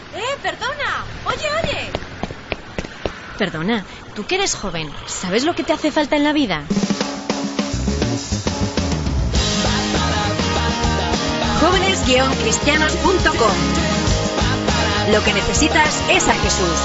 Perdona. Oye. Perdona, tú que eres joven, ¿sabes lo que te hace falta en la vida? Jóvenes-cristianos.com. Lo que necesitas es a Jesús.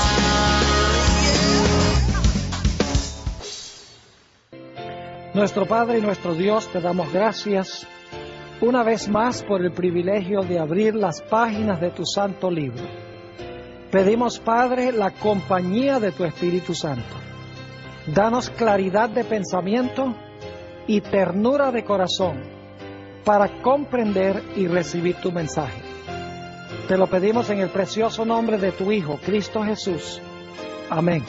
Nuestro Padre y nuestro Dios, te damos gracias una vez más por el privilegio de abrir las páginas de tu santo libro. Pedimos, Padre, la compañía de tu Espíritu Santo. Danos claridad de pensamiento y ternura de corazón para comprender y recibir tu mensaje. Te lo pedimos en el precioso nombre de tu Hijo, Cristo Jesús. Amén.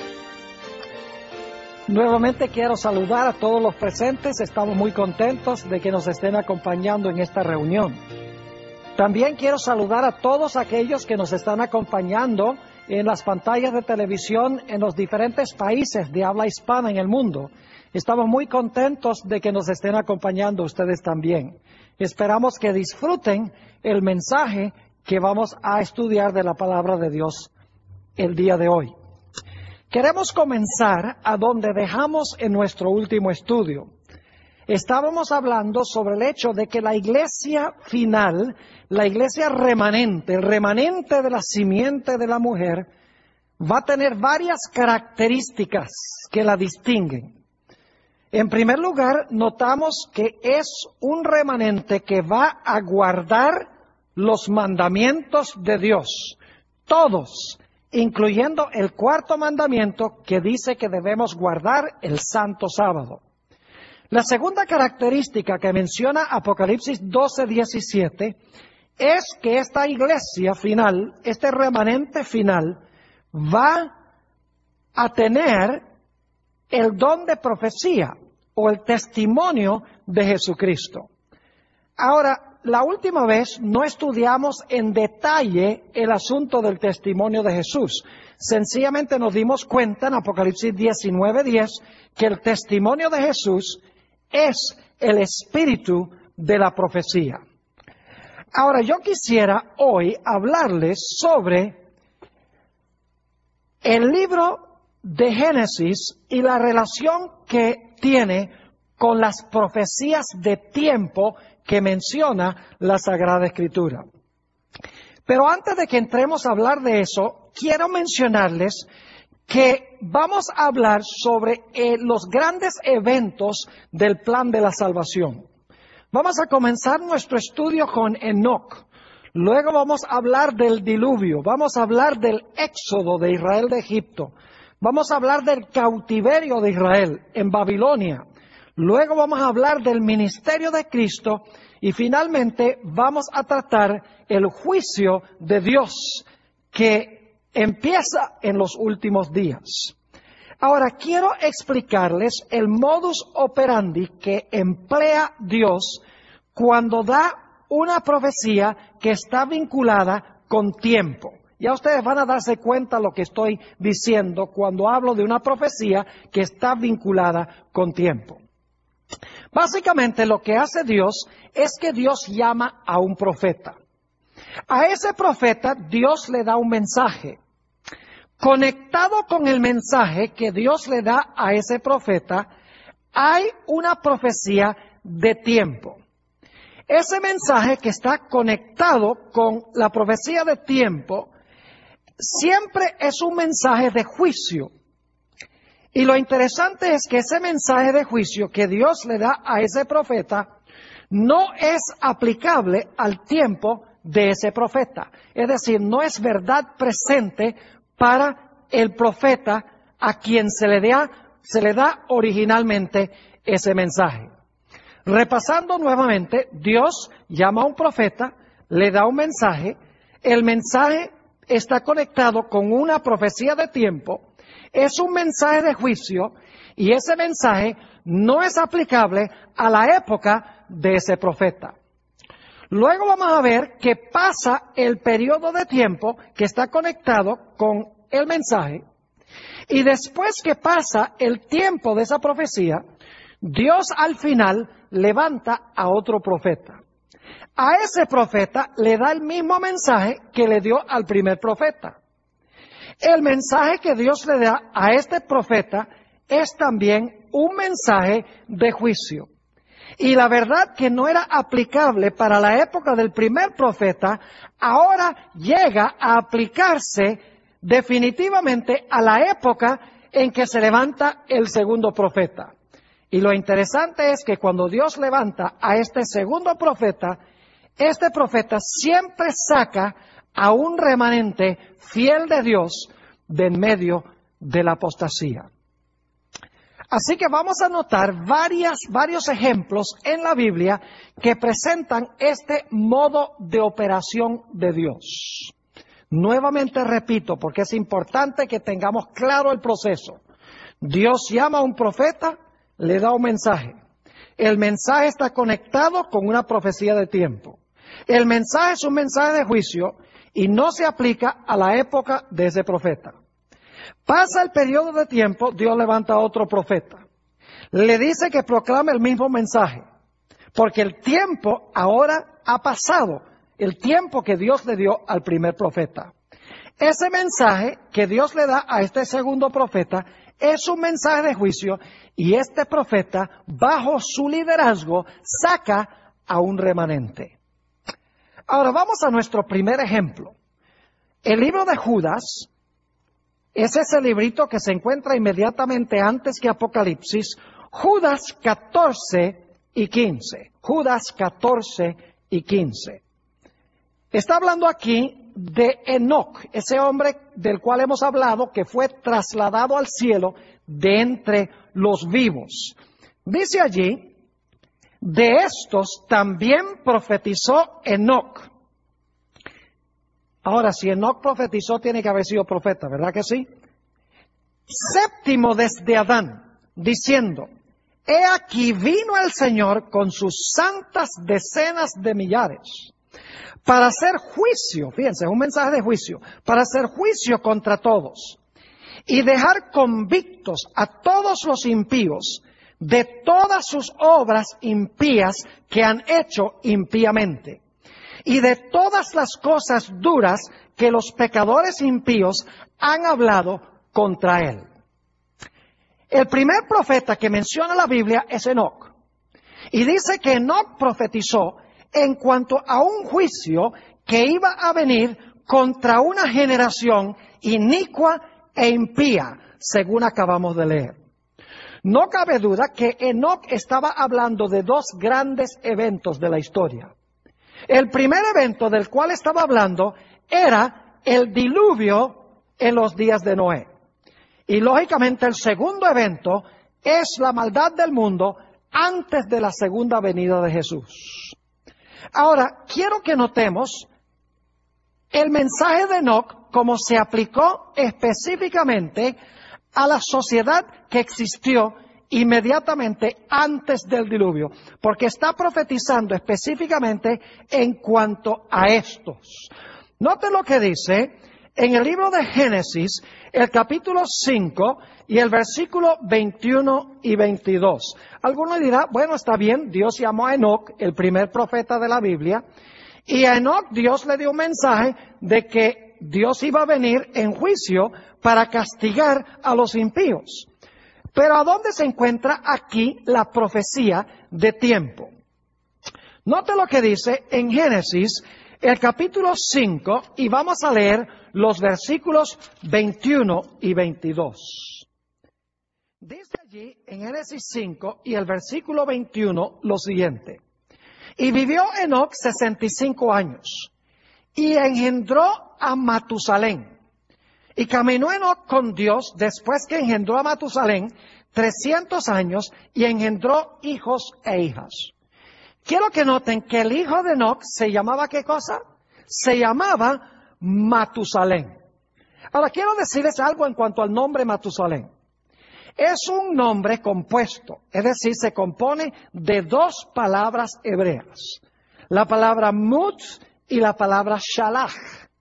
Nuevamente quiero saludar a todos los presentes. Estamos muy contentos de que nos estén acompañando en esta reunión. También quiero saludar a todos aquellos que nos están acompañando en las pantallas de televisión en los diferentes países de habla hispana en el mundo. Estamos muy contentos de que nos estén acompañando ustedes también. Esperamos que disfruten el mensaje que vamos a estudiar de la palabra de Dios el día de hoy. Queremos comenzar a donde dejamos en nuestro último estudio. Estábamos hablando sobre el hecho de que la iglesia final, la iglesia remanente, el remanente de la simiente de la mujer, va a tener varias características que la distinguen. En primer lugar, notamos que es un remanente que va a guardar los mandamientos de Dios, todos, incluyendo el cuarto mandamiento que dice que debemos guardar el santo sábado. La segunda característica que menciona Apocalipsis 12:17 es que esta iglesia final, este remanente final, va a tener el don de profecía o el testimonio de Jesucristo. Ahora, la última vez no estudiamos en detalle el asunto del testimonio de Jesús. Sencillamente nos dimos cuenta en Apocalipsis 19:10 que el testimonio de Jesús es el espíritu de la profecía. Ahora, yo quisiera hoy hablarles sobre el libro de Génesis y la relación que tiene con las profecías de tiempo que menciona la Sagrada Escritura. Pero antes de que entremos a hablar de eso, quiero mencionarles que vamos a hablar sobre los grandes eventos del plan de la salvación. Vamos a comenzar nuestro estudio con Enoc. Luego vamos a hablar del diluvio. Vamos a hablar del éxodo de Israel de Egipto. Vamos a hablar del cautiverio de Israel en Babilonia. Luego vamos a hablar del ministerio de Cristo y finalmente vamos a tratar el juicio de Dios que empieza en los últimos días. Ahora quiero explicarles el modus operandi que emplea Dios cuando da una profecía que está vinculada con tiempo. Ya ustedes van a darse cuenta de lo que estoy diciendo cuando hablo de una profecía que está vinculada con tiempo. Básicamente lo que hace Dios es que Dios llama a un profeta. A ese profeta Dios le da un mensaje. Conectado con el mensaje que Dios le da a ese profeta, hay una profecía de tiempo. Ese mensaje que está conectado con la profecía de tiempo siempre es un mensaje de juicio. Y lo interesante es que ese mensaje de juicio que Dios le da a ese profeta no es aplicable al tiempo de ese profeta. Es decir, no es verdad presente para el profeta a quien se le da originalmente ese mensaje. Repasando nuevamente, Dios llama a un profeta, le da un mensaje, el mensaje está conectado con una profecía de tiempo. Es un mensaje de juicio y ese mensaje no es aplicable a la época de ese profeta. Luego vamos a ver que pasa el periodo de tiempo que está conectado con el mensaje y después que pasa el tiempo de esa profecía, Dios al final levanta a otro profeta. A ese profeta le da el mismo mensaje que le dio al primer profeta. El mensaje que Dios le da a este profeta es también un mensaje de juicio. Y la verdad que no era aplicable para la época del primer profeta, ahora llega a aplicarse definitivamente a la época en que se levanta el segundo profeta. Y lo interesante es que cuando Dios levanta a este segundo profeta, este profeta siempre saca a un remanente fiel de Dios de en medio de la apostasía. Así que vamos a notar varios ejemplos en la Biblia que presentan este modo de operación de Dios. Nuevamente repito, porque es importante que tengamos claro el proceso. Dios llama a un profeta, le da un mensaje. El mensaje está conectado con una profecía de tiempo. El mensaje es un mensaje de juicio y no se aplica a la época de ese profeta. Pasa el periodo de tiempo, Dios levanta a otro profeta. Le dice que proclame el mismo mensaje, porque el tiempo ahora ha pasado, el tiempo que Dios le dio al primer profeta. Ese mensaje que Dios le da a este segundo profeta es un mensaje de juicio y este profeta, bajo su liderazgo, saca a un remanente. Ahora vamos a nuestro primer ejemplo. El libro de Judas es ese librito que se encuentra inmediatamente antes que Apocalipsis, Judas 14 y 15. Judas 14 y 15. Está hablando aquí de Enoc, ese hombre del cual hemos hablado que fue trasladado al cielo de entre los vivos. Dice allí, de estos también profetizó Enoc. Ahora, si Enoc profetizó, tiene que haber sido profeta, ¿verdad que sí? Séptimo desde Adán, diciendo, he aquí vino el Señor con sus santas decenas de millares, para hacer juicio, fíjense, es un mensaje de juicio, para hacer juicio contra todos, y dejar convictos a todos los impíos de todas sus obras impías que han hecho impíamente, y de todas las cosas duras que los pecadores impíos han hablado contra él. El primer profeta que menciona la Biblia es Enoc. Y dice que Enoc profetizó en cuanto a un juicio que iba a venir contra una generación inicua e impía, según acabamos de leer. No cabe duda que Enoc estaba hablando de dos grandes eventos de la historia. El primer evento del cual estaba hablando era el diluvio en los días de Noé. Y lógicamente el segundo evento es la maldad del mundo antes de la segunda venida de Jesús. Ahora, quiero que notemos el mensaje de Enoc como se aplicó específicamente a la sociedad que existió inmediatamente antes del diluvio, porque está profetizando específicamente en cuanto a estos. Note lo que dice en el libro de Génesis, el capítulo 5 y el versículo 21 y 22. Alguno dirá, bueno, está bien, Dios llamó a Enoc, el primer profeta de la Biblia, y a Enoc Dios le dio un mensaje de que Dios iba a venir en juicio para castigar a los impíos. Pero ¿a dónde se encuentra aquí la profecía de tiempo? Note lo que dice en Génesis, el capítulo 5, y vamos a leer los versículos 21 y 22. Dice allí en Génesis 5 y el versículo 21 lo siguiente. Y vivió Enoc 65 años, y engendró a Matusalén. Y caminó Enoc con Dios después que engendró a Matusalén 300 años y engendró hijos e hijas. Quiero que noten que el hijo de Enoc se llamaba ¿qué cosa? Se llamaba Matusalén. Ahora quiero decirles algo en cuanto al nombre Matusalén. Es un nombre compuesto, es decir, se compone de dos palabras hebreas. La palabra Mut y la palabra Shalach.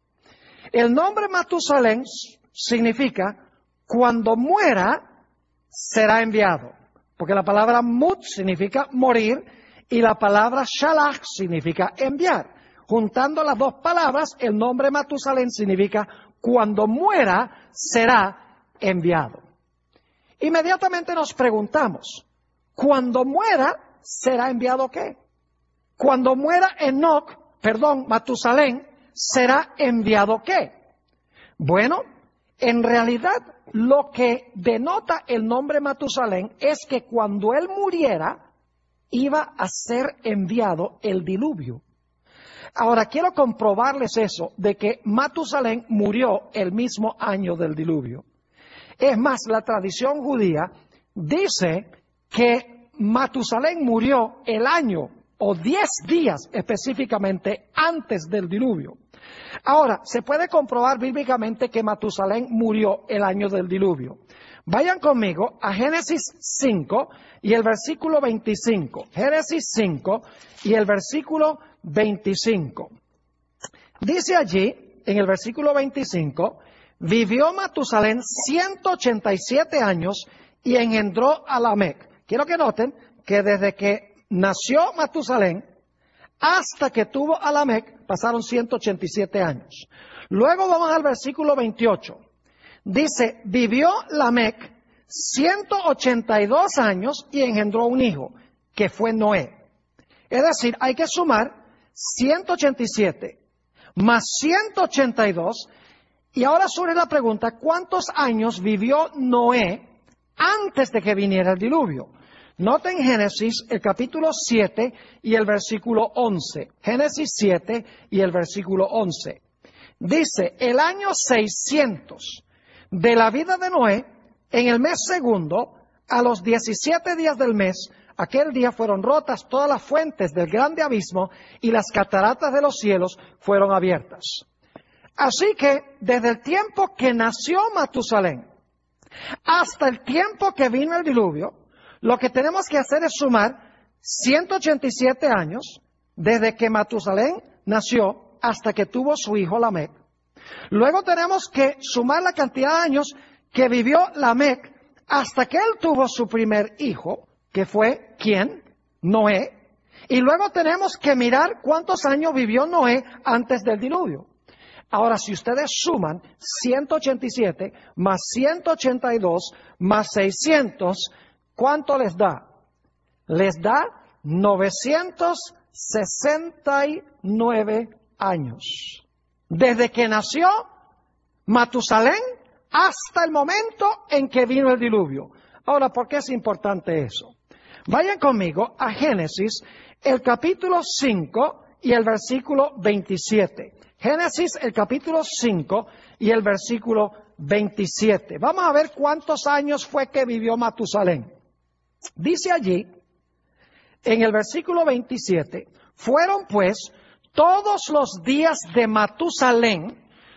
El nombre Matusalén significa cuando muera será enviado, porque la palabra Mut significa morir y la palabra shalach significa enviar. Juntando las dos palabras, el nombre Matusalén significa cuando muera será enviado. Inmediatamente nos preguntamos, ¿cuando muera será enviado qué? Cuando muera Matusalén, ¿será enviado qué? Bueno, en realidad lo que denota el nombre Matusalén es que cuando él muriera, iba a ser enviado el diluvio. Ahora, quiero comprobarles eso, de que Matusalén murió el mismo año del diluvio. Es más, la tradición judía dice que Matusalén murió el año o 10 días específicamente antes del diluvio. Ahora, se puede comprobar bíblicamente que Matusalén murió el año del diluvio. Vayan conmigo a Génesis 5 y el versículo 25. Génesis 5 y el versículo 25. Dice allí, en el versículo 25, vivió Matusalén 187 años y engendró a Lamec. Quiero que noten que desde que nació Matusalén hasta que tuvo a Lamec pasaron 187 años. Luego vamos al versículo 28. Dice, vivió Lamec 182 años y engendró un hijo, que fue Noé. Es decir, hay que sumar 187 más 182. Y ahora surge la pregunta, ¿cuántos años vivió Noé antes de que viniera el diluvio? Noten Génesis, el capítulo 7 y el versículo 11. Génesis 7 y el versículo 11. Dice, el año 600 de la vida de Noé, en el mes segundo, a los 17 días del mes, aquel día fueron rotas todas las fuentes del grande abismo y las cataratas de los cielos fueron abiertas. Así que, desde el tiempo que nació Matusalén hasta el tiempo que vino el diluvio, lo que tenemos que hacer es sumar 187 años desde que Matusalén nació hasta que tuvo su hijo Lamec. Luego tenemos que sumar la cantidad de años que vivió Lamec hasta que él tuvo su primer hijo, que fue, ¿quién? Noé. Y luego tenemos que mirar cuántos años vivió Noé antes del diluvio. Ahora, si ustedes suman 187 más 182 más 600, ¿cuánto les da? Les da 969 años. Desde que nació Matusalén hasta el momento en que vino el diluvio. Ahora, ¿por qué es importante eso? Vayan conmigo a Génesis, el capítulo 5 y el versículo 27. Génesis, el capítulo 5 y el versículo 27. Vamos a ver cuántos años fue que vivió Matusalén. Dice allí, en el versículo 27, fueron pues todos los días de Matusalén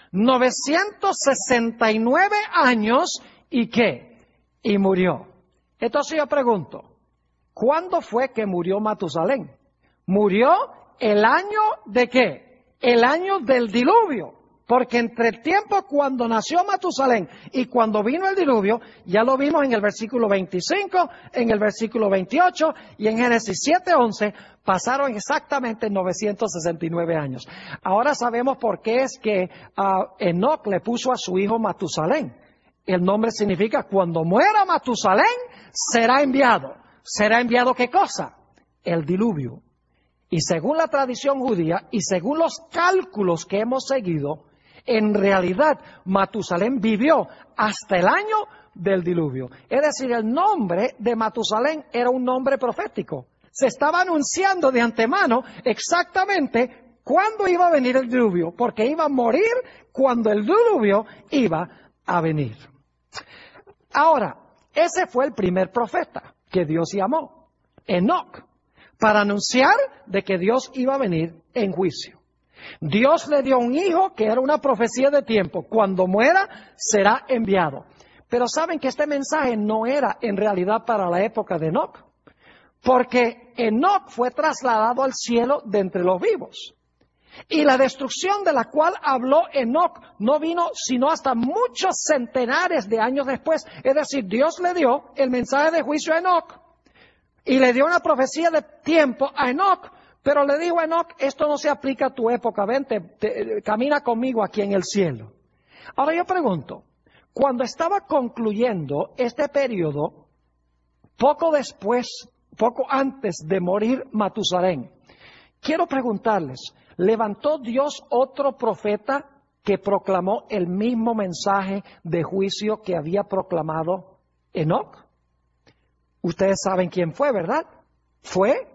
969 años y ¿qué? Y murió. Entonces yo pregunto, ¿cuándo fue que murió Matusalén? Murió el año de ¿qué? El año del diluvio. Porque entre el tiempo cuando nació Matusalén y cuando vino el diluvio, ya lo vimos en el versículo 25, en el versículo 28 y en Génesis 7:11, pasaron exactamente 969 años. Ahora sabemos por qué es que Enoc le puso a su hijo Matusalén. El nombre significa cuando muera Matusalén será enviado. ¿Será enviado qué cosa? El diluvio. Y según la tradición judía y según los cálculos que hemos seguido, en realidad Matusalén vivió hasta el año del diluvio. Es decir, el nombre de Matusalén era un nombre profético. Se estaba anunciando de antemano exactamente cuándo iba a venir el diluvio, porque iba a morir cuando el diluvio iba a venir. Ahora, ese fue el primer profeta que Dios llamó, Enoc, para anunciar de que Dios iba a venir en juicio. Dios le dio un hijo que era una profecía de tiempo. Cuando muera, será enviado. Pero saben que este mensaje no era en realidad para la época de Enoc, porque Enoc fue trasladado al cielo de entre los vivos. Y la destrucción de la cual habló Enoc no vino sino hasta muchos centenares de años después. Es decir, Dios le dio el mensaje de juicio a Enoc Y le dio una profecía de tiempo a Enoc, pero le dijo a Enoc, esto no se aplica a tu época, vente, camina conmigo aquí en el cielo. Ahora yo pregunto, cuando estaba concluyendo este periodo, poco antes de morir Matusalén, quiero preguntarles, ¿levantó Dios otro profeta que proclamó el mismo mensaje de juicio que había proclamado Enoc? Ustedes saben quién fue, ¿verdad? Fue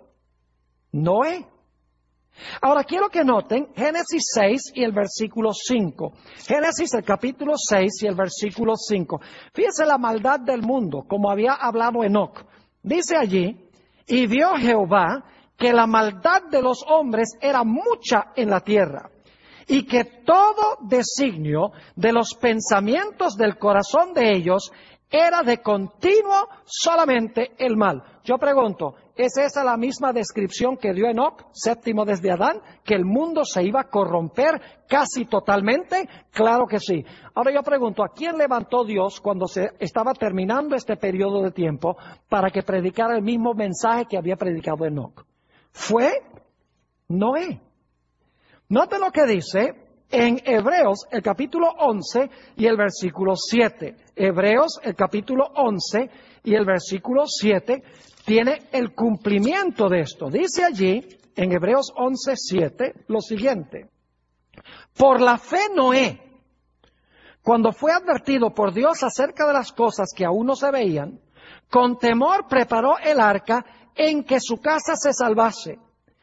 Noé. Ahora quiero que noten Génesis 6 y el versículo 5. Génesis el capítulo 6 y el versículo 5. Fíjense la maldad del mundo, como había hablado Enoc. Dice allí, y vio Jehová que la maldad de los hombres era mucha en la tierra, y que todo designio de los pensamientos del corazón de ellos era de continuo solamente el mal. Yo pregunto, ¿es esa la misma descripción que dio Enoc, séptimo desde Adán, que el mundo se iba a corromper casi totalmente? Claro que sí. Ahora yo pregunto, ¿a quién levantó Dios cuando se estaba terminando este periodo de tiempo para que predicara el mismo mensaje que había predicado Enoc? Fue Noé. Note lo que dice en Hebreos el capítulo 11 y el versículo 7. Hebreos el capítulo 11 y el versículo 7 tiene el cumplimiento de esto. Dice allí en Hebreos 11, 7 lo siguiente. Por la fe Noé, cuando fue advertido por Dios acerca de las cosas que aún no se veían, con temor preparó el arca en que su casa se salvase.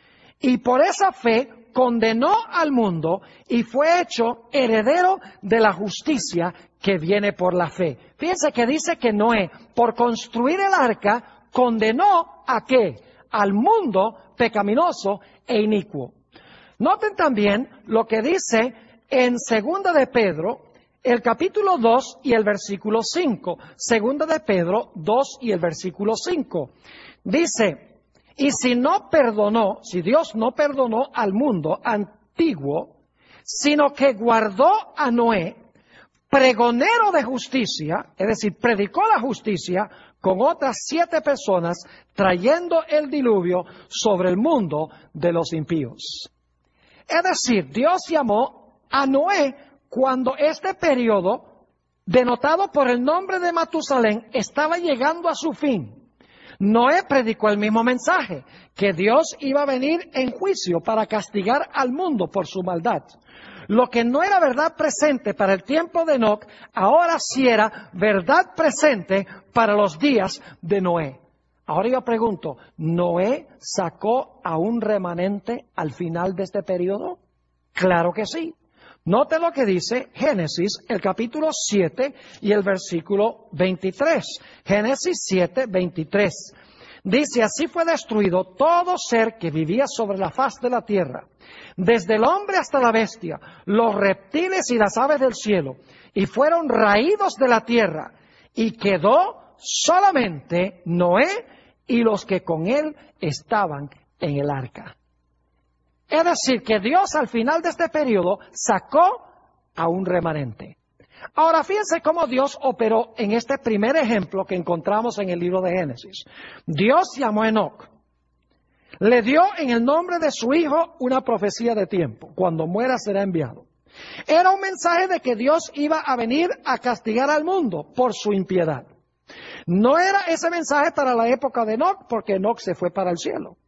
Y por esa fe condenó al mundo y fue hecho heredero de la justicia que viene por la fe. Fíjense que dice que Noé, por construir el arca, condenó ¿a qué? Al mundo pecaminoso e inicuo. Noten también lo que dice en 2 de Pedro, el capítulo 2 y el versículo 5. 2 de Pedro 2 y el versículo 5. Dice, y si Dios no perdonó al mundo antiguo, sino que guardó a Noé, pregonero de justicia, es decir, predicó la justicia con otras 7 personas, trayendo el diluvio sobre el mundo de los impíos. Es decir, Dios llamó a Noé cuando este periodo, denotado por el nombre de Matusalén, estaba llegando a su fin. Noé predicó el mismo mensaje, que Dios iba a venir en juicio para castigar al mundo por su maldad. Lo que no era verdad presente para el tiempo de Enoc, ahora sí era verdad presente para los días de Noé. Ahora yo pregunto, ¿Noé sacó a un remanente al final de este periodo? Claro que sí. Note lo que dice Génesis, el capítulo 7 y el versículo 23. Génesis 7, 23. Dice, así fue destruido todo ser que vivía sobre la faz de la tierra, desde el hombre hasta la bestia, los reptiles y las aves del cielo, y fueron raídos de la tierra, y quedó solamente Noé y los que con él estaban en el arca. Es decir, que Dios al final de este periodo sacó a un remanente. Ahora, fíjense cómo Dios operó en este primer ejemplo que encontramos en el libro de Génesis. Dios llamó a Enoc. Le dio en el nombre de su hijo una profecía de tiempo. Cuando muera será enviado. Era un mensaje de que Dios iba a venir a castigar al mundo por su impiedad. No era ese mensaje para la época de Enoc, porque Enoc se fue para el cielo.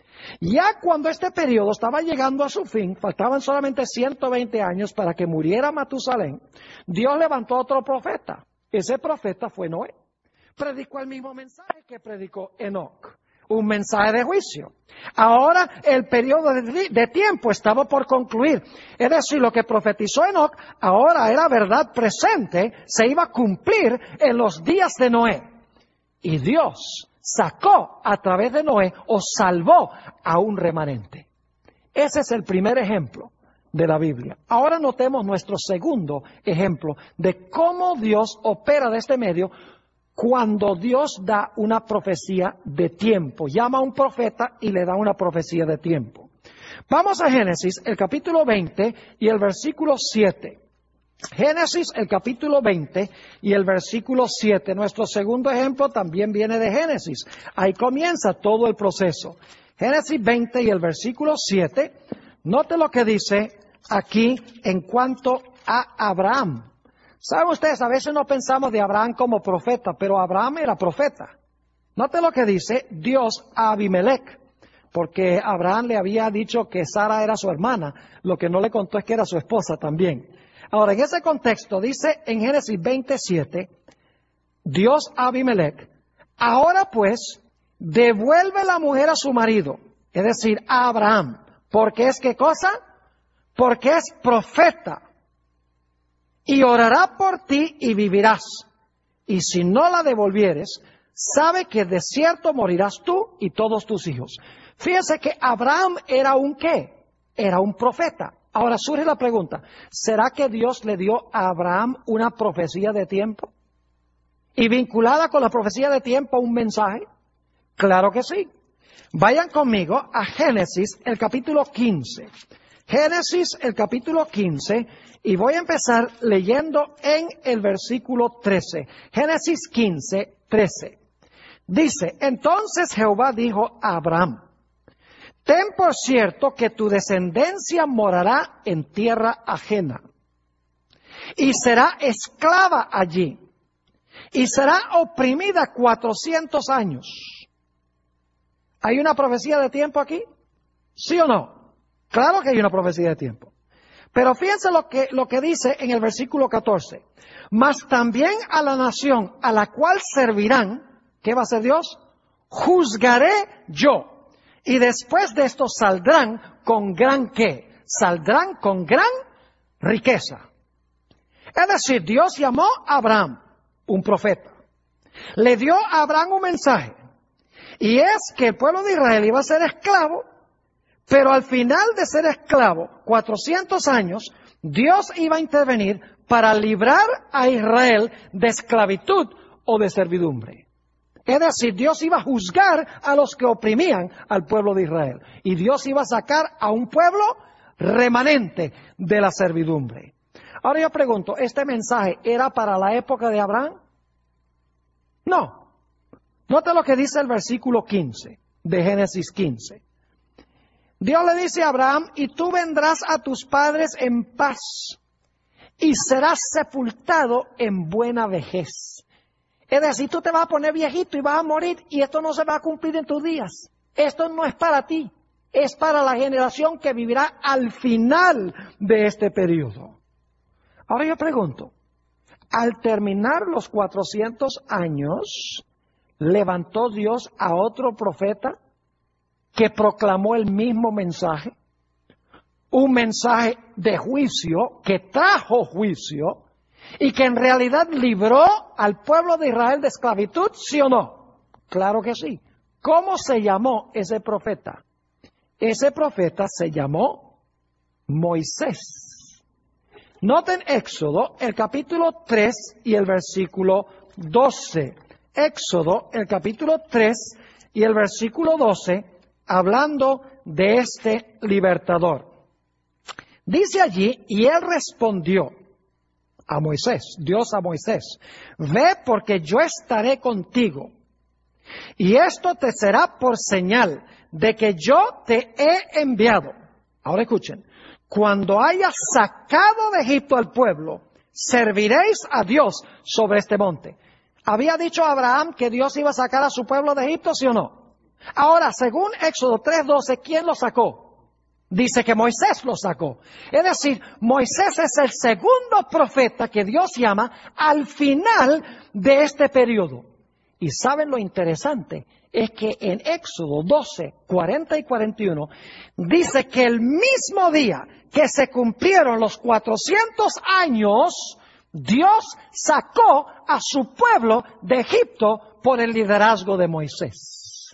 Ya cuando este periodo estaba llegando a su fin, faltaban solamente 120 años para que muriera Matusalén, Dios levantó a otro profeta. Ese profeta fue Noé. Predicó el mismo mensaje que predicó Enoc, un mensaje de juicio. Ahora el periodo de tiempo estaba por concluir. Es decir, lo que profetizó Enoc ahora era verdad presente, se iba a cumplir en los días de Noé. Y Dios sacó a través de Noé o salvó a un remanente. Ese es el primer ejemplo de la Biblia. Ahora notemos nuestro segundo ejemplo de cómo Dios opera de este medio cuando Dios da una profecía de tiempo. Llama a un profeta y le da una profecía de tiempo. Vamos a Génesis, el capítulo 20 y el versículo 7. Génesis, el capítulo 20 y el versículo 7. Nuestro segundo ejemplo también viene de Génesis. Ahí comienza todo el proceso. Génesis 20 y el versículo 7. Note lo que dice aquí en cuanto a Abraham. Saben ustedes, a veces no pensamos de Abraham como profeta, pero Abraham era profeta. Note lo que dice Dios a Abimelech, porque Abraham le había dicho que Sara era su hermana. Lo que no le contó es que era su esposa también. Ahora, en ese contexto, dice en Génesis 27, Dios a Abimelech, ahora pues, devuelve la mujer a su marido, es decir, a Abraham, porque es ¿qué cosa? Porque es profeta, y orará por ti y vivirás, y si no la devolvieres, sabe que de cierto morirás tú y todos tus hijos. Fíjense que Abraham era un ¿qué? Era un profeta. Ahora surge la pregunta, ¿será que Dios le dio a Abraham una profecía de tiempo? ¿Y vinculada con la profecía de tiempo un mensaje? Claro que sí. Vayan conmigo a Génesis, el capítulo 15. Génesis, el capítulo 15, y voy a empezar leyendo en el versículo 13. Génesis 15, 13. Dice, entonces Jehová dijo a Abraham, ten por cierto que tu descendencia morará en tierra ajena y será esclava allí y será oprimida 400 años. ¿Hay una profecía de tiempo aquí? ¿Sí o no? Claro que hay una profecía de tiempo. Pero fíjense lo que dice en el versículo 14. Mas también a la nación a la cual servirán, ¿qué va a hacer Dios? Juzgaré yo. Y después de esto saldrán con gran ¿qué? Saldrán con gran riqueza. Es decir, Dios llamó a Abraham, un profeta. Le dio a Abraham un mensaje. Y es que el pueblo de Israel iba a ser esclavo, pero al final de ser esclavo, 400 años, Dios iba a intervenir para librar a Israel de esclavitud o de servidumbre. Es decir, Dios iba a juzgar a los que oprimían al pueblo de Israel. Y Dios iba a sacar a un pueblo remanente de la servidumbre. Ahora yo pregunto, ¿este mensaje era para la época de Abraham? No. Nota lo que dice el versículo 15 de Génesis 15. Dios le dice a Abraham, y tú vendrás a tus padres en paz y serás sepultado en buena vejez. Es decir, tú te vas a poner viejito y vas a morir y esto no se va a cumplir en tus días. Esto no es para ti, es para la generación que vivirá al final de este periodo. Ahora yo pregunto, al terminar los 400 años, ¿levantó Dios a otro profeta que proclamó el mismo mensaje? Un mensaje de juicio, que trajo juicio, y que en realidad libró al pueblo de Israel de esclavitud, ¿sí o no? Claro que sí. ¿Cómo se llamó ese profeta? Ese profeta se llamó Moisés. Noten Éxodo, el capítulo 3 y el versículo 12. Éxodo, el capítulo 3 y el versículo 12, hablando de este libertador. Dice allí, y él respondió a Moisés, Dios a Moisés, ve porque yo estaré contigo, y esto te será por señal de que yo te he enviado. Ahora escuchen, cuando hayas sacado de Egipto al pueblo, serviréis a Dios sobre este monte. ¿Había dicho Abraham que Dios iba a sacar a su pueblo de Egipto, sí o no? Ahora, según Éxodo 3:12, ¿quién lo sacó? Dice que Moisés lo sacó. Es decir, Moisés es el segundo profeta que Dios llama al final de este periodo. Y ¿saben lo interesante? Es que en Éxodo 12, 40 y 41, dice que el mismo día que se cumplieron los 400 años, Dios sacó a su pueblo de Egipto por el liderazgo de Moisés.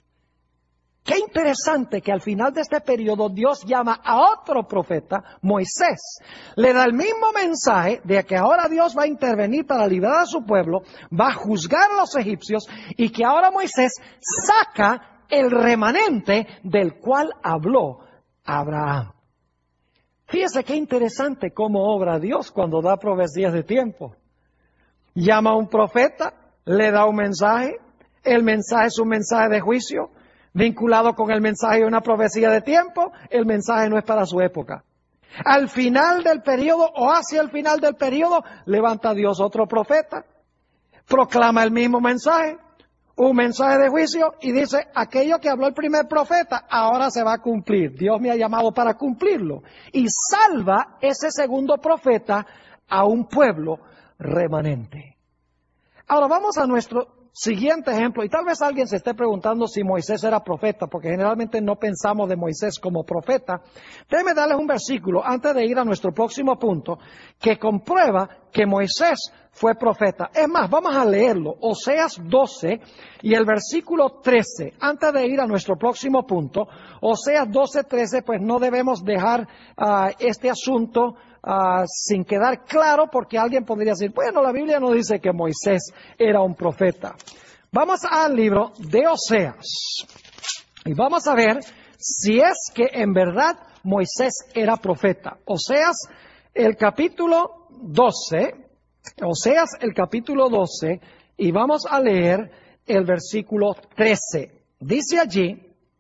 Qué interesante que al final de este periodo Dios llama a otro profeta, Moisés. Le da el mismo mensaje de que ahora Dios va a intervenir para liberar a su pueblo, va a juzgar a los egipcios y que ahora Moisés saca el remanente del cual habló Abraham. Fíjese qué interesante cómo obra Dios cuando da profecías de tiempo. Llama a un profeta, le da un mensaje, el mensaje es un mensaje de juicio, vinculado con el mensaje de una profecía de tiempo, el mensaje no es para su época. Al final del periodo o hacia el final del periodo, levanta Dios otro profeta, proclama el mismo mensaje, un mensaje de juicio y dice, aquello que habló el primer profeta, ahora se va a cumplir. Dios me ha llamado para cumplirlo. Y salva ese segundo profeta a un pueblo remanente. Ahora vamos a nuestro siguiente ejemplo, y tal vez alguien se esté preguntando si Moisés era profeta, porque generalmente no pensamos de Moisés como profeta. Déjenme darles un versículo antes de ir a nuestro próximo punto, que comprueba que Moisés fue profeta. Es más, vamos a leerlo, Oseas 12 y el versículo 13, antes de ir a nuestro próximo punto. Oseas 12:13, pues no debemos dejar este asunto sin quedar claro, porque alguien podría decir, bueno, la Biblia no dice que Moisés era un profeta. Vamos al libro de Oseas y vamos a ver si es que en verdad Moisés era profeta. Oseas el capítulo 12, y vamos a leer el versículo 13. Dice allí,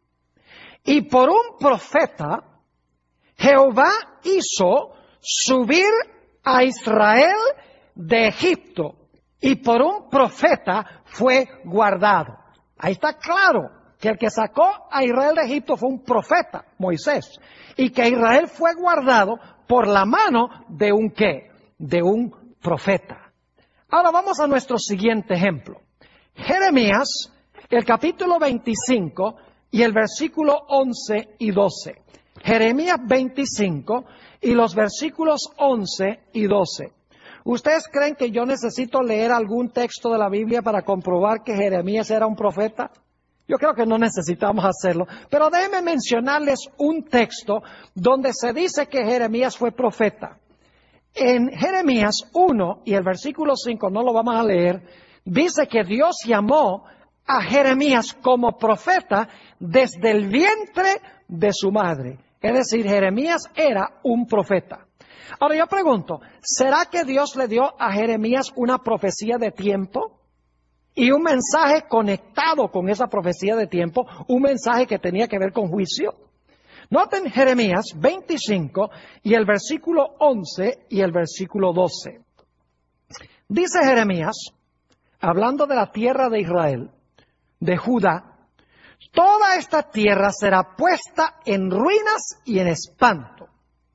y por un profeta Jehová hizo subir a Israel de Egipto, y por un profeta fue guardado. Ahí está claro que el que sacó a Israel de Egipto fue un profeta, Moisés, y que Israel fue guardado por la mano de un ¿qué? De un profeta. Ahora vamos a nuestro siguiente ejemplo. Jeremías, el capítulo 25 y el versículo 11 y 12. Jeremías 25 y los versículos 11 y 12. ¿Ustedes creen que yo necesito leer algún texto de la Biblia para comprobar que Jeremías era un profeta? Yo creo que no necesitamos hacerlo, pero déjenme mencionarles un texto donde se dice que Jeremías fue profeta. En Jeremías 1 y el versículo 5, no lo vamos a leer, dice que Dios llamó a Jeremías como profeta desde el vientre de su madre. Es decir, Jeremías era un profeta. Ahora yo pregunto, ¿será que Dios le dio a Jeremías una profecía de tiempo? Y un mensaje conectado con esa profecía de tiempo, un mensaje que tenía que ver con juicio. Noten Jeremías 25 y el versículo 11 y el versículo 12. Dice Jeremías, hablando de la tierra de Israel, de Judá, toda esta tierra será puesta en ruinas y en espanto.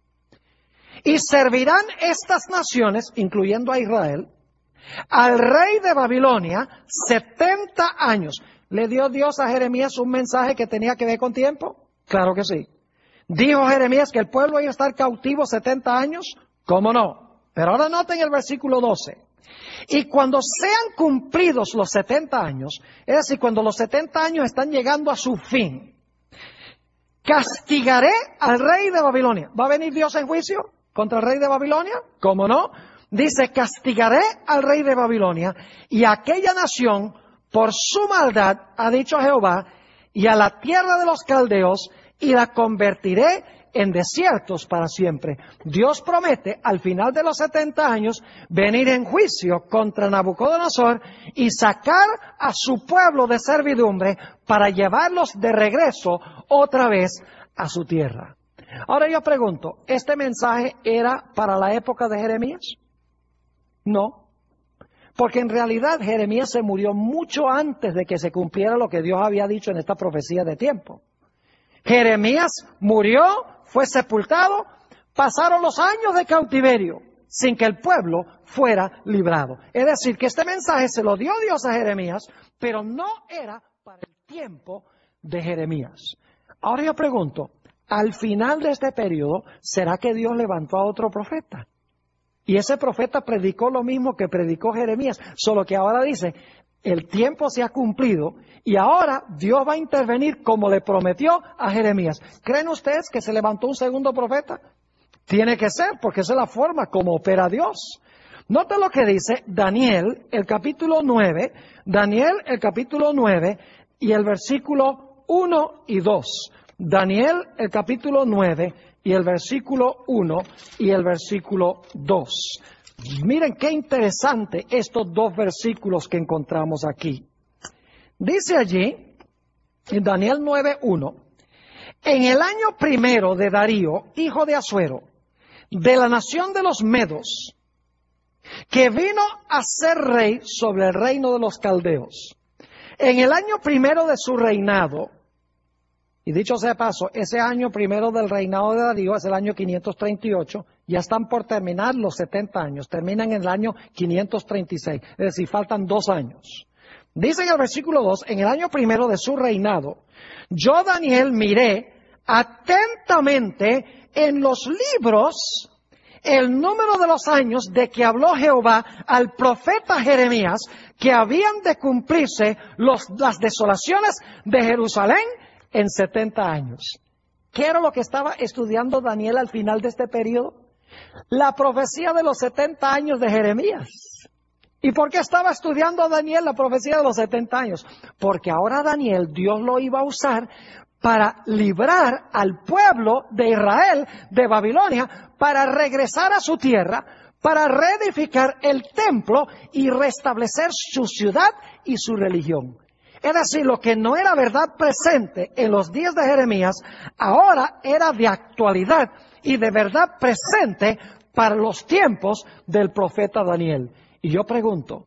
Y servirán estas naciones, incluyendo a Israel, al rey de Babilonia 70 años. ¿Le dio Dios a Jeremías un mensaje que tenía que ver con tiempo? Claro que sí. ¿Dijo Jeremías que el pueblo iba a estar cautivo 70 años? ¿Cómo no? Pero ahora noten el versículo 12. Y cuando sean cumplidos los 70 años, es decir, cuando los 70 años están llegando a su fin, castigaré al rey de Babilonia. ¿Va a venir Dios en juicio contra el rey de Babilonia? ¿Cómo no? Dice, castigaré al rey de Babilonia y a aquella nación por su maldad, ha dicho Jehová, y a la tierra de los caldeos, y la convertiré en desiertos para siempre. Dios promete al final de los 70 años venir en juicio contra Nabucodonosor y sacar a su pueblo de servidumbre para llevarlos de regreso otra vez a su tierra. Ahora yo pregunto, ¿este mensaje era para la época de Jeremías? No, porque en realidad Jeremías se murió mucho antes de que se cumpliera lo que Dios había dicho en esta profecía de tiempo. Jeremías murió, fue sepultado, pasaron los años de cautiverio sin que el pueblo fuera librado. Es decir, que este mensaje se lo dio Dios a Jeremías, pero no era para el tiempo de Jeremías. Ahora yo pregunto, al final de este periodo, ¿será que Dios levantó a otro profeta? Y ese profeta predicó lo mismo que predicó Jeremías, solo que ahora dice, el tiempo se ha cumplido y ahora Dios va a intervenir como le prometió a Jeremías. ¿Creen ustedes que se levantó un segundo profeta? Tiene que ser, porque esa es la forma como opera Dios. Nota lo que dice Daniel, el capítulo 9, y el versículo 1 y 2. Daniel, el capítulo 9 y el versículo 1 y el versículo 2. Miren qué interesante estos dos versículos que encontramos aquí. Dice allí, en Daniel 9:1, en el año primero de Darío, hijo de Asuero, de la nación de los Medos, que vino a ser rey sobre el reino de los caldeos, en el año primero de su reinado, y dicho sea de paso, ese año primero del reinado de Darío es el año 538, ya están por terminar los 70 años, terminan en el año 536, es decir, faltan 2 años. Dice en el versículo 2, en el año primero de su reinado, yo Daniel miré atentamente en los libros el número de los años de que habló Jehová al profeta Jeremías, que habían de cumplirse las desolaciones de Jerusalén en 70 años. ¿Qué era lo que estaba estudiando Daniel al final de este periodo? La profecía de los 70 años de Jeremías. ¿Y por qué estaba estudiando Daniel la profecía de los 70 años? Porque ahora Daniel, Dios lo iba a usar para librar al pueblo de Israel de Babilonia, para regresar a su tierra, para reedificar el templo y restablecer su ciudad y su religión. Es decir, lo que no era verdad presente en los días de Jeremías, ahora era de actualidad y de verdad presente para los tiempos del profeta Daniel. Y yo pregunto,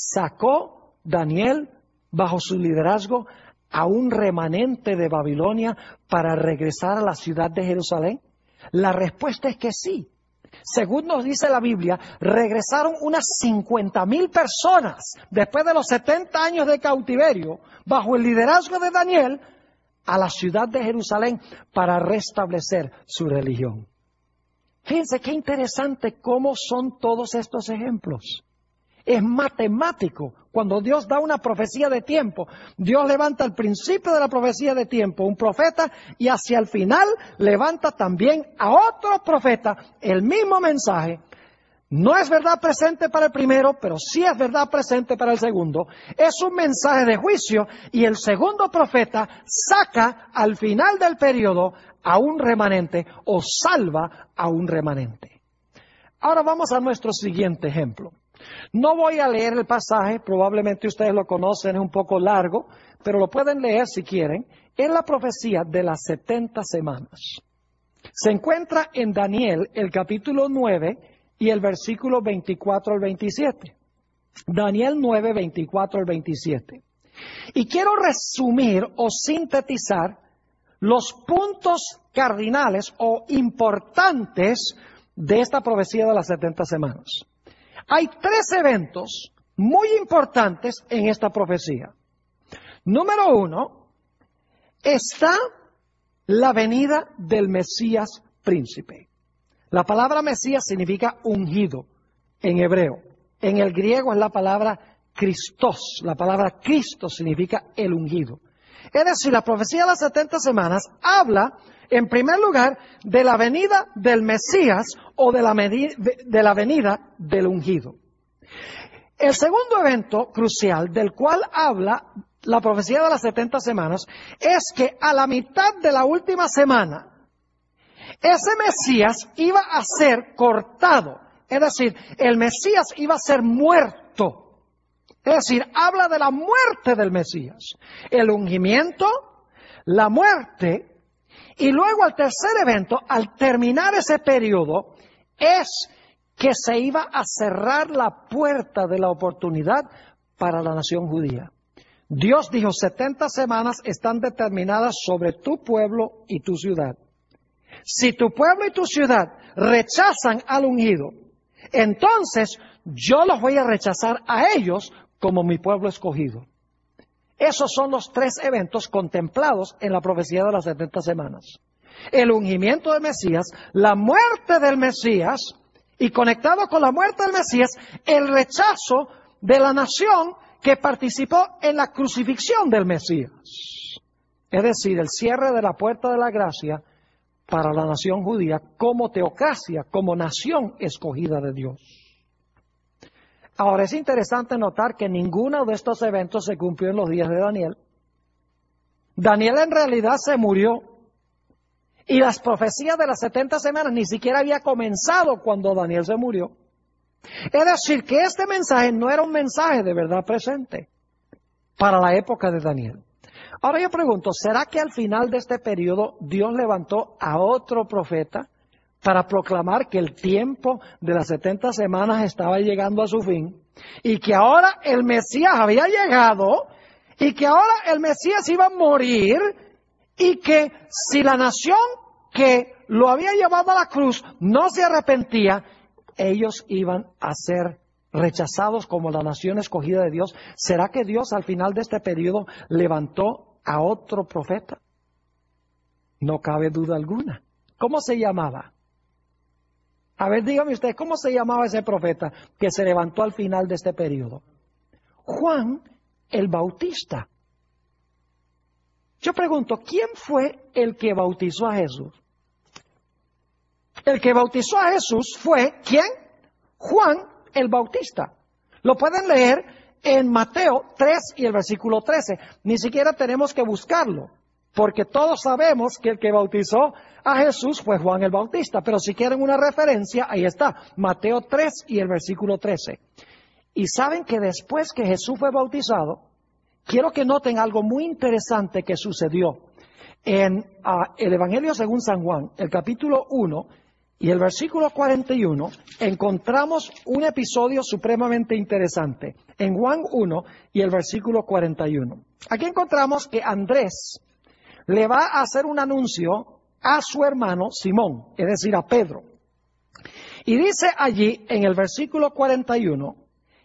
¿sacó Daniel bajo su liderazgo a un remanente de Babilonia para regresar a la ciudad de Jerusalén? La respuesta es que sí. Según nos dice la Biblia, regresaron unas 50,000 personas después de los 70 años de cautiverio, bajo el liderazgo de Daniel, a la ciudad de Jerusalén para restablecer su religión. Fíjense qué interesante cómo son todos estos ejemplos. Es matemático. Cuando Dios da una profecía de tiempo, Dios levanta al principio de la profecía de tiempo un profeta y hacia el final levanta también a otro profeta el mismo mensaje. No es verdad presente para el primero, pero sí es verdad presente para el segundo. Es un mensaje de juicio y el segundo profeta saca al final del periodo a un remanente o salva a un remanente. Ahora vamos a nuestro siguiente ejemplo. No voy a leer el pasaje, probablemente ustedes lo conocen, es un poco largo, pero lo pueden leer si quieren. Es la profecía de las 70 semanas. Se encuentra en Daniel, el capítulo 9 y el versículo 24 al 27. Daniel 9, 24 al 27. Y quiero resumir o sintetizar los puntos cardinales o importantes de esta profecía de las 70 semanas. Hay 3 eventos muy importantes en esta profecía. Número 1, está la venida del Mesías príncipe. La palabra Mesías significa ungido en hebreo. En el griego es la palabra Christos. La palabra Cristo significa el ungido. Es decir, la profecía de las 70 semanas habla, en primer lugar, de la venida del Mesías o de la venida del ungido. El segundo evento crucial del cual habla la profecía de las 70 semanas es que a la mitad de la última semana, ese Mesías iba a ser cortado. Es decir, el Mesías iba a ser muerto. Es decir, habla de la muerte del Mesías. El ungimiento, la muerte, y luego el tercer evento, al terminar ese periodo, es que se iba a cerrar la puerta de la oportunidad para la nación judía. Dios dijo, 70 semanas están determinadas sobre tu pueblo y tu ciudad. Si tu pueblo y tu ciudad rechazan al ungido, entonces yo los voy a rechazar a ellos como mi pueblo escogido. Esos son los 3 eventos contemplados en la profecía de las 70 semanas. El ungimiento del Mesías, la muerte del Mesías, y conectado con la muerte del Mesías, el rechazo de la nación que participó en la crucifixión del Mesías. Es decir, el cierre de la puerta de la gracia para la nación judía como teocracia, como nación escogida de Dios. Ahora, es interesante notar que ninguno de estos eventos se cumplió en los días de Daniel. Daniel en realidad se murió Y las profecías de las 70 semanas ni siquiera había comenzado cuando Daniel se murió. Es decir, que este mensaje no era un mensaje de verdad presente para la época de Daniel. Ahora yo pregunto, ¿será que al final de este periodo Dios levantó a otro profeta para proclamar que el tiempo de las 70 semanas estaba llegando a su fin y que ahora el Mesías había llegado y que ahora el Mesías iba a morir y que si la nación que lo había llevado a la cruz no se arrepentía, ellos iban a ser rechazados como la nación escogida de Dios? ¿Será que Dios al final de este periodo levantó a otro profeta? No cabe duda alguna. ¿Cómo se llamaba? A ver, dígame usted, ¿cómo se llamaba ese profeta que se levantó al final de este periodo? Juan el Bautista. Yo pregunto, ¿quién fue el que bautizó a Jesús? El que bautizó a Jesús fue, ¿quién? Juan el Bautista. Lo pueden leer en Mateo 3 y el versículo 13. Ni siquiera tenemos que buscarlo, porque todos sabemos que el que bautizó a Jesús fue Juan el Bautista. Pero si quieren una referencia, ahí está, Mateo 3 y el versículo 13. Y saben que después que Jesús fue bautizado, quiero que noten algo muy interesante que sucedió. En el Evangelio según San Juan, el capítulo 1 y el versículo 41, encontramos un episodio supremamente interesante. En Juan 1 y el versículo 41. Aquí encontramos que Andrés le va a hacer un anuncio a su hermano Simón, es decir, a Pedro. Y dice allí en el versículo 41,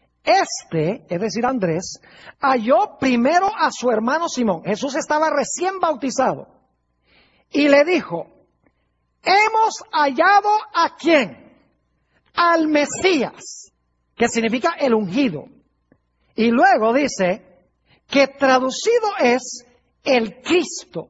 es decir, Andrés, halló primero a su hermano Simón. Jesús estaba recién bautizado. Y le dijo, hemos hallado ¿a quién? Al Mesías, que significa el ungido. Y luego dice que traducido es el Cristo.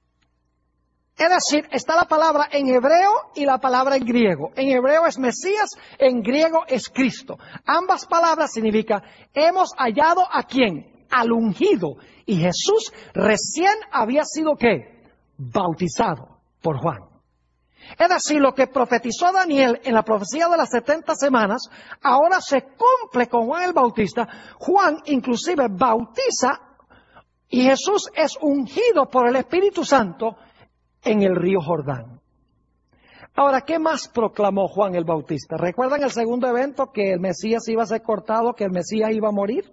Es decir, está la palabra en hebreo y la palabra en griego. En hebreo es Mesías, en griego es Cristo. Ambas palabras significan, hemos hallado ¿a quién? Al ungido. Y Jesús recién había sido ¿qué? Bautizado por Juan. Es decir, lo que profetizó Daniel en la profecía de las 70 semanas, ahora se cumple con Juan el Bautista. Juan inclusive bautiza y Jesús es ungido por el Espíritu Santo en el río Jordán. Ahora, ¿qué más proclamó Juan el Bautista? ¿Recuerdan el segundo evento, que el Mesías iba a ser cortado, que el Mesías iba a morir?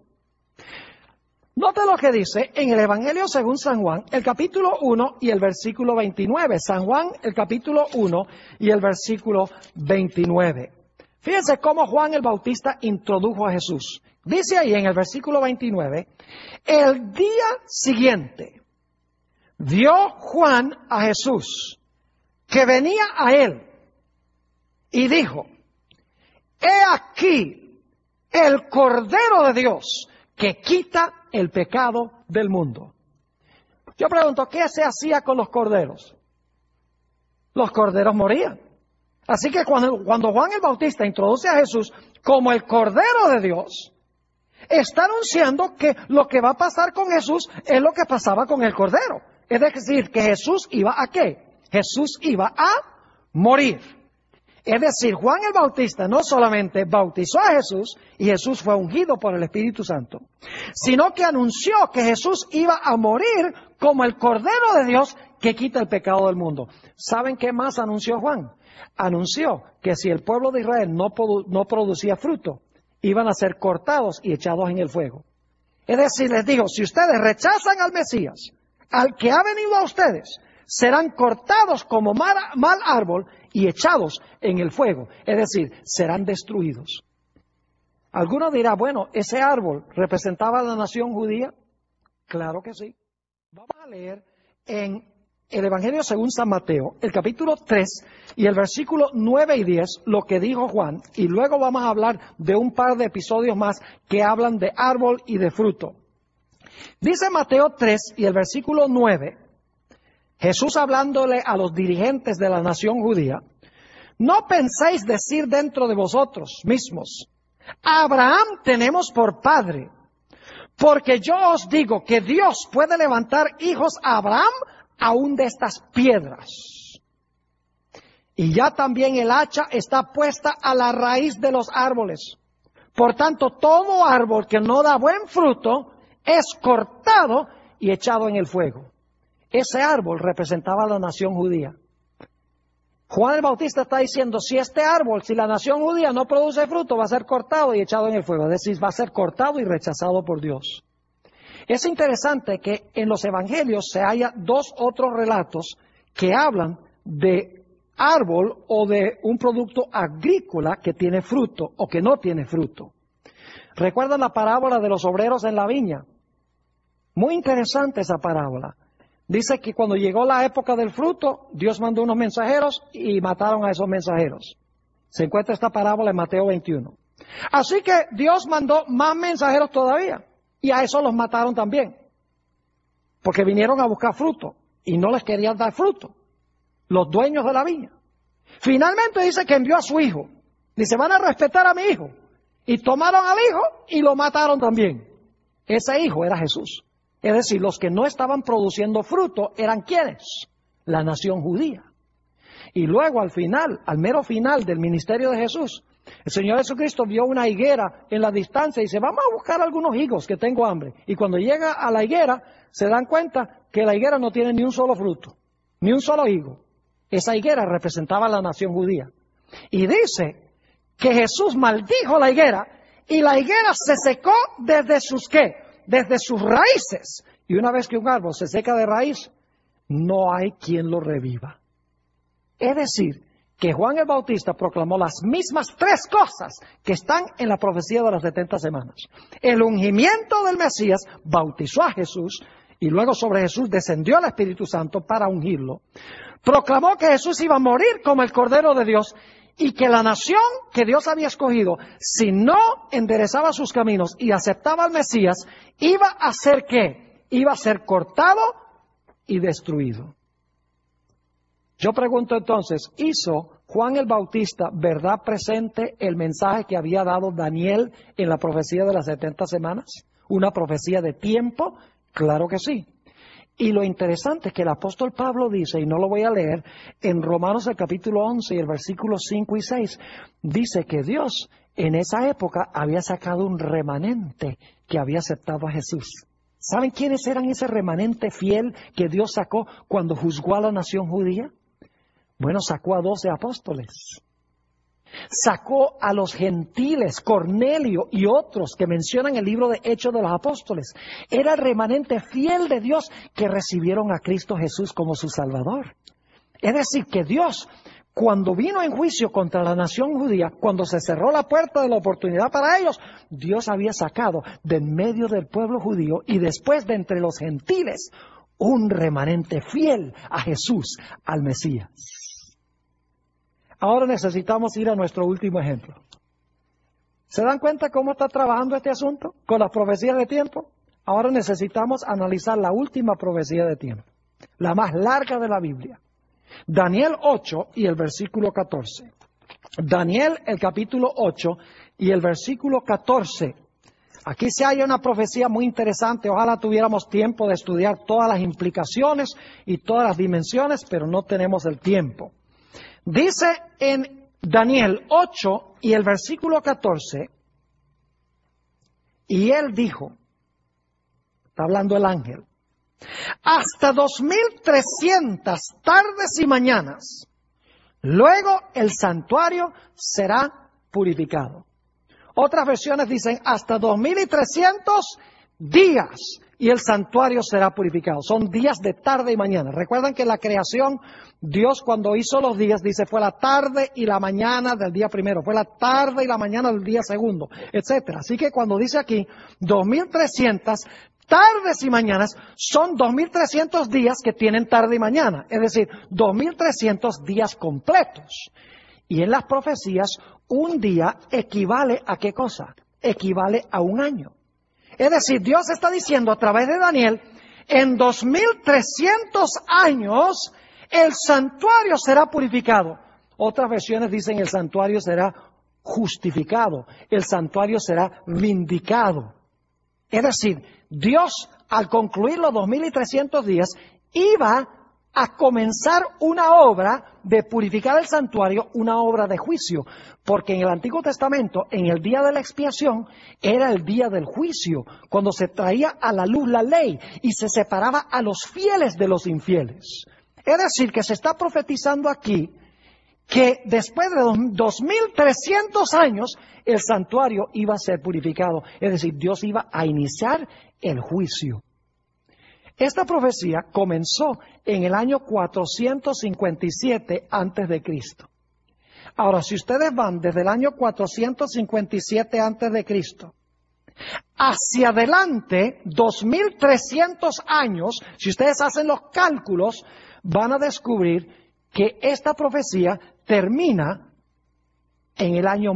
Note lo que dice en el Evangelio según San Juan, el capítulo 1 y el versículo 29. San Juan, el capítulo 1 y el versículo 29. Fíjense cómo Juan el Bautista introdujo a Jesús. Dice ahí en el versículo 29, el día siguiente vio Juan a Jesús, que venía a él, y dijo, he aquí el Cordero de Dios, que quita el pecado del mundo. Yo pregunto, ¿qué se hacía con los corderos? Los corderos morían. Así que cuando Juan el Bautista introduce a Jesús como el Cordero de Dios, está anunciando que lo que va a pasar con Jesús es lo que pasaba con el Cordero. Es decir, que Jesús iba ¿a qué? Jesús iba a morir. Es decir, Juan el Bautista no solamente bautizó a Jesús y Jesús fue ungido por el Espíritu Santo, sino que anunció que Jesús iba a morir como el Cordero de Dios que quita el pecado del mundo. ¿Saben qué más anunció Juan? Anunció que si el pueblo de Israel no producía fruto, iban a ser cortados y echados en el fuego. Es decir, les digo, si ustedes rechazan al Mesías, al que ha venido a ustedes, serán cortados como mal árbol y echados en el fuego. Es decir, serán destruidos. Alguno dirá, bueno, ¿ese árbol representaba a la nación judía? Claro que sí. Vamos a leer en el Evangelio según San Mateo, el capítulo 3 y el versículo 9 y 10, lo que dijo Juan, y luego vamos a hablar de un par de episodios más que hablan de árbol y de fruto. Dice Mateo 3 y el versículo 9, Jesús hablándole a los dirigentes de la nación judía, no penséis decir dentro de vosotros mismos, Abraham tenemos por padre, porque yo os digo que Dios puede levantar hijos a Abraham aún de estas piedras. y ya también el hacha está puesta a la raíz de los árboles. Por tanto, todo árbol que no da buen fruto es cortado y echado en el fuego. Ese árbol representaba a la nación judía. Juan el Bautista está diciendo, si la nación judía no produce fruto, va a ser cortado y echado en el fuego. Es decir, va a ser cortado y rechazado por Dios. Es interesante que en los evangelios se haya dos otros relatos que hablan de árbol o de un producto agrícola que tiene fruto o que no tiene fruto. ¿Recuerdan la parábola de los obreros en la viña? Muy interesante esa parábola. Dice que cuando llegó la época del fruto, Dios mandó unos mensajeros y mataron a esos mensajeros. Se encuentra esta parábola en Mateo 21. Así que Dios mandó más mensajeros todavía. Y a esos los mataron también. Porque vinieron a buscar fruto y no les querían dar fruto. Los dueños de la viña. Finalmente dice que envió a su hijo. Dice, van a respetar a mi hijo. Y tomaron al hijo y lo mataron también. Ese hijo era Jesús. Es decir, los que no estaban produciendo fruto eran ¿quiénes? La nación judía. Y luego al final, al mero final del ministerio de Jesús, el Señor Jesucristo vio una higuera en la distancia y dice, vamos a buscar algunos higos que tengo hambre. Y cuando llega a la higuera, se dan cuenta que la higuera no tiene ni un solo fruto, ni un solo higo. Esa higuera representaba a la nación judía. Y dice que Jesús maldijo la higuera y la higuera se secó desde sus ¿qué? Desde sus raíces. Y una vez que un árbol se seca de raíz, no hay quien lo reviva. Es decir, que Juan el Bautista proclamó las mismas tres cosas que están en la profecía de las 70 semanas. El ungimiento del Mesías bautizó a Jesús y luego sobre Jesús descendió el Espíritu Santo para ungirlo. Proclamó que Jesús iba a morir como el Cordero de Dios y que la nación que Dios había escogido, si no enderezaba sus caminos y aceptaba al Mesías, iba a ser ¿qué? Iba a ser cortado y destruido. Yo pregunto entonces, ¿hizo Juan el Bautista verdad presente el mensaje que había dado Daniel en la profecía de las 70 semanas? ¿Una profecía de tiempo? Claro que sí. Y lo interesante es que el apóstol Pablo dice, y no lo voy a leer, en Romanos el capítulo 11 y el versículo 5 y 6, dice que Dios en esa época había sacado un remanente que había aceptado a Jesús. ¿Saben quiénes eran ese remanente fiel que Dios sacó cuando juzgó a la nación judía? Bueno, sacó a 12 apóstoles. Sacó a los gentiles, Cornelio y otros que mencionan el libro de Hechos de los Apóstoles. Era el remanente fiel de Dios que recibieron a Cristo Jesús como su Salvador. Es decir, que Dios, cuando vino en juicio contra la nación judía, cuando se cerró la puerta de la oportunidad para ellos, Dios había sacado de en medio del pueblo judío y después de entre los gentiles un remanente fiel a Jesús, al Mesías. Ahora necesitamos ir a nuestro último ejemplo. ¿Se dan cuenta cómo está trabajando este asunto con las profecías de tiempo? Ahora necesitamos analizar la última profecía de tiempo, la más larga de la Biblia. Daniel 8 y el versículo 14. Daniel, el capítulo 8 y el versículo 14. Aquí se halla una profecía muy interesante. Ojalá tuviéramos tiempo de estudiar todas las implicaciones y todas las dimensiones, pero no tenemos el tiempo. Dice en Daniel 8 y el versículo 14, y él dijo, está hablando el ángel, hasta 2300 tardes y mañanas, luego el santuario será purificado. Otras versiones dicen hasta 2300 días y el santuario será purificado. Son días de tarde y mañana. Recuerdan que en la creación, Dios cuando hizo los días, dice, fue la tarde y la mañana del día primero, fue la tarde y la mañana del día segundo, etcétera. Así que cuando dice aquí 2300 tardes y mañanas, son 2300 días que tienen tarde y mañana. Es decir, 2300 días completos. Y en las profecías, un día equivale a ¿qué cosa? Equivale a un año. Es decir, Dios está diciendo a través de Daniel, en 2300 años el santuario será purificado. Otras versiones dicen el santuario será justificado, el santuario será vindicado. Es decir, Dios al concluir los 2300 días iba a comenzar una obra de purificar el santuario, una obra de juicio. Porque en el Antiguo Testamento, en el día de la expiación, era el día del juicio, cuando se traía a la luz la ley y se separaba a los fieles de los infieles. Es decir, que se está profetizando aquí que después de 2300 años el santuario iba a ser purificado. Es decir, Dios iba a iniciar el juicio. Esta profecía comenzó en el año 457 antes de Cristo. Ahora, si ustedes van desde el año 457 antes de Cristo hacia adelante, 2300 años, si ustedes hacen los cálculos, van a descubrir que esta profecía termina en el año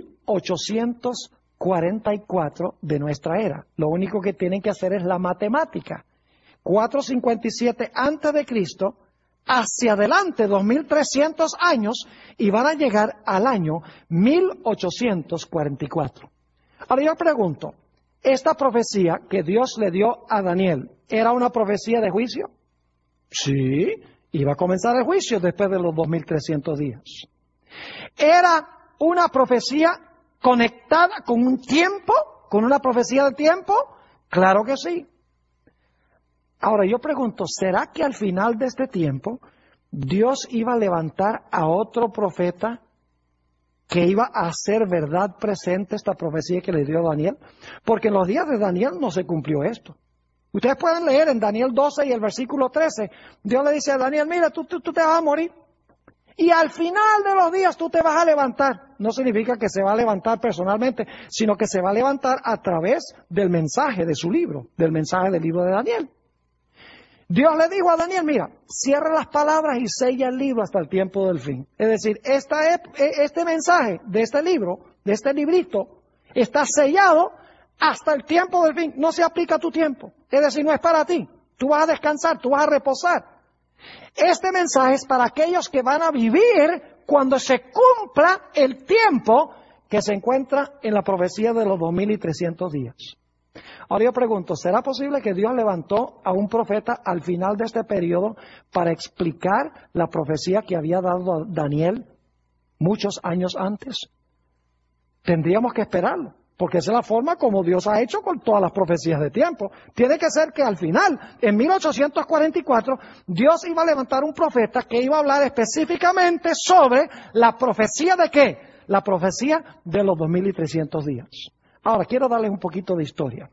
1844 de nuestra era. Lo único que tienen que hacer es la matemática. 457 antes de Cristo, hacia adelante 2300 años y van a llegar al año 1844. Ahora yo pregunto, ¿esta profecía que Dios le dio a Daniel era una profecía de juicio? Sí, iba a comenzar el juicio después de los 2300 días. ¿Era una profecía conectada con un tiempo, con una profecía de tiempo? Claro que sí. Ahora yo pregunto, ¿será que al final de este tiempo Dios iba a levantar a otro profeta que iba a hacer verdad presente esta profecía que le dio Daniel? Porque en los días de Daniel no se cumplió esto. Ustedes pueden leer en Daniel 12 y el versículo 13, Dios le dice a Daniel, mira, tú te vas a morir. Y al final de los días tú te vas a levantar. No significa que se va a levantar personalmente, sino que se va a levantar a través del mensaje de su libro, del mensaje del libro de Daniel. Dios le dijo a Daniel, mira, cierra las palabras y sella el libro hasta el tiempo del fin. Es decir, este mensaje de este libro, de este librito, está sellado hasta el tiempo del fin. No se aplica a tu tiempo. Es decir, no es para ti. Tú vas a descansar, tú vas a reposar. Este mensaje es para aquellos que van a vivir cuando se cumpla el tiempo que se encuentra en la profecía de los 2300 días. Ahora yo pregunto, ¿será posible que Dios levantó a un profeta al final de este periodo para explicar la profecía que había dado Daniel muchos años antes? Tendríamos que esperarlo, porque esa es la forma como Dios ha hecho con todas las profecías de tiempo. Tiene que ser que al final, en 1844, Dios iba a levantar un profeta que iba a hablar específicamente sobre la profecía de ¿qué? La profecía de los 2300 días. Ahora, quiero darles un poquito de historia.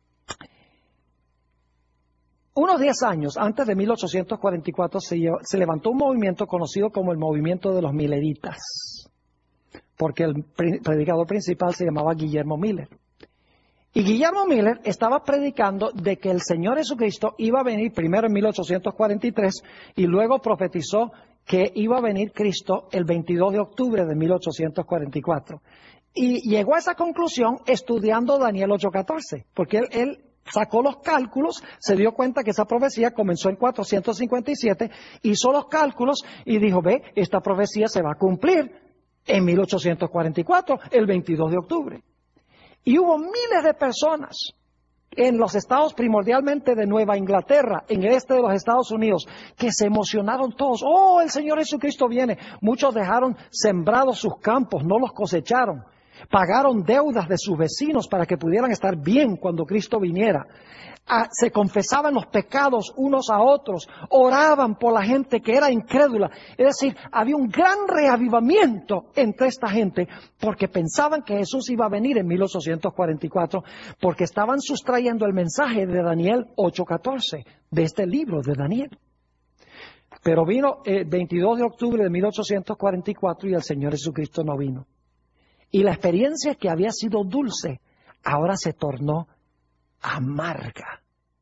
Unos 10 años antes de 1844 se levantó un movimiento conocido como el movimiento de los mileritas, porque el predicador principal se llamaba Guillermo Miller. Y Guillermo Miller estaba predicando de que el Señor Jesucristo iba a venir primero en 1843 y luego profetizó que iba a venir Cristo el 22 de octubre de 1844. Y llegó a esa conclusión estudiando Daniel 8:14, porque él sacó los cálculos, se dio cuenta que esa profecía comenzó en 457, hizo los cálculos y dijo, ve, esta profecía se va a cumplir en 1844, el 22 de octubre. Y hubo miles de personas en los estados primordialmente de Nueva Inglaterra, en el este de los Estados Unidos, que se emocionaron todos. ¡Oh, el Señor Jesucristo viene! Muchos dejaron sembrados sus campos, no los cosecharon. Pagaron deudas de sus vecinos para que pudieran estar bien cuando Cristo viniera. Se confesaban los pecados unos a otros, oraban por la gente que era incrédula. Es decir, había un gran reavivamiento entre esta gente porque pensaban que Jesús iba a venir en 1844, porque estaban sustrayendo el mensaje de Daniel 8:14, de este libro de Daniel. Pero vino el 22 de octubre de 1844 y el Señor Jesucristo no vino. Y la experiencia que había sido dulce, ahora se tornó amarga.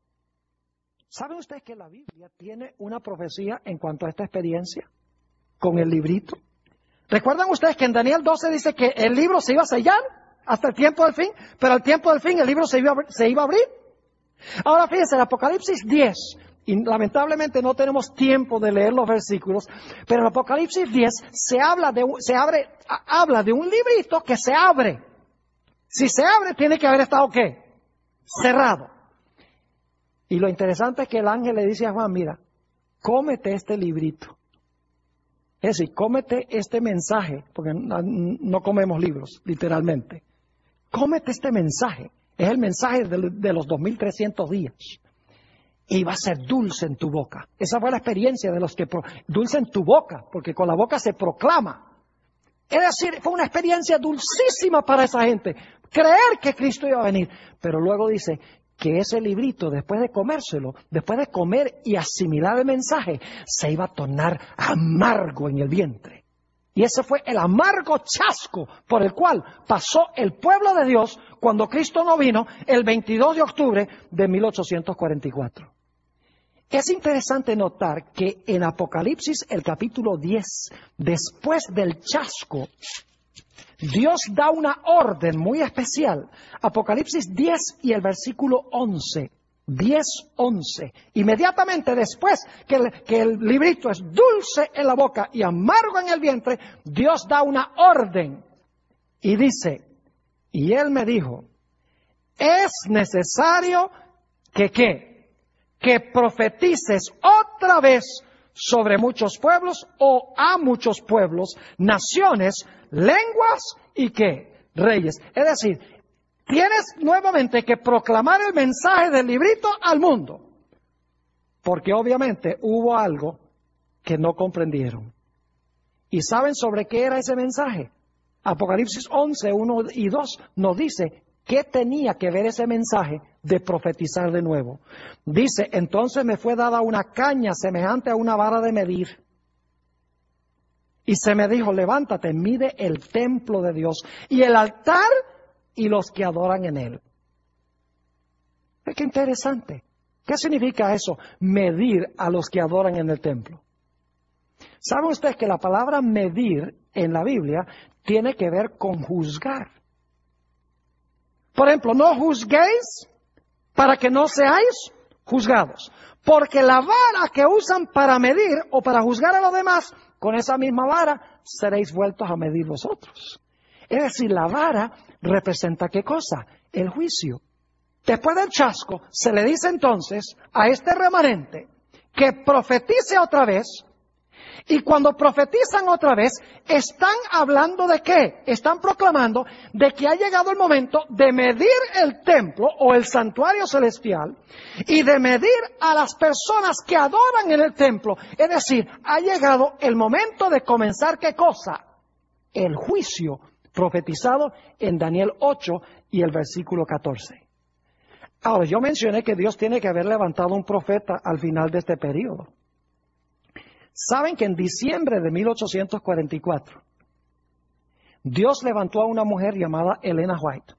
¿Saben ustedes que la Biblia tiene una profecía en cuanto a esta experiencia con el librito? ¿Recuerdan ustedes que en Daniel 12 dice que el libro se iba a sellar hasta el tiempo del fin? Pero al tiempo del fin el libro se iba a abrir. Ahora fíjense, en Apocalipsis 10, y lamentablemente no tenemos tiempo de leer los versículos, pero en Apocalipsis 10 habla de un librito que se abre. Si se abre, tiene que haber estado ¿qué? Cerrado. Y lo interesante es que el ángel le dice a Juan, mira, cómete este librito. Es decir, cómete este mensaje, porque no comemos libros, literalmente. Cómete este mensaje. Es el mensaje de los 2300 días. Y va a ser dulce en tu boca. Esa fue la experiencia de los que... Dulce en tu boca, porque con la boca se proclama. Es decir, fue una experiencia dulcísima para esa gente. Creer que Cristo iba a venir. Pero luego dice que ese librito, después de comérselo, después de comer y asimilar el mensaje, se iba a tornar amargo en el vientre. Y ese fue el amargo chasco por el cual pasó el pueblo de Dios cuando Cristo no vino el 22 de octubre de 1844. Es interesante notar que en Apocalipsis, el capítulo 10, después del chasco, Dios da una orden muy especial. Apocalipsis 10 y el versículo 11. 10:11. Inmediatamente después que el librito es dulce en la boca y amargo en el vientre, Dios da una orden y dice, y Él me dijo, es necesario que ¿qué? Que profetices otra vez sobre muchos pueblos o a muchos pueblos, naciones, lenguas y ¿qué? Reyes. Es decir, tienes nuevamente que proclamar el mensaje del librito al mundo. Porque obviamente hubo algo que no comprendieron. ¿Y saben sobre qué era ese mensaje? Apocalipsis 11, 1 y 2 nos dice qué tenía que ver ese mensaje de profetizar de nuevo. Dice, entonces me fue dada una caña semejante a una vara de medir. Y se me dijo, levántate, mide el templo de Dios y el altar y los que adoran en él. Qué interesante. ¿Qué significa eso? Medir a los que adoran en el templo. ¿Sabe usted que la palabra medir en la Biblia tiene que ver con juzgar? Por ejemplo, no juzguéis para que no seáis juzgados. Porque la vara que usan para medir o para juzgar a los demás, con esa misma vara seréis vueltos a medir vosotros. Es decir, la vara representa ¿qué cosa? El juicio. Después del chasco, se le dice entonces a este remanente que profetice otra vez, y cuando profetizan otra vez, están hablando de ¿qué? Están proclamando de que ha llegado el momento de medir el templo o el santuario celestial y de medir a las personas que adoran en el templo. Es decir, ha llegado el momento de comenzar ¿qué cosa? El juicio profetizado en Daniel 8 y el versículo 14. Ahora, yo mencioné que Dios tiene que haber levantado un profeta al final de este periodo. Saben que en diciembre de 1844, Dios levantó a una mujer llamada Elena White.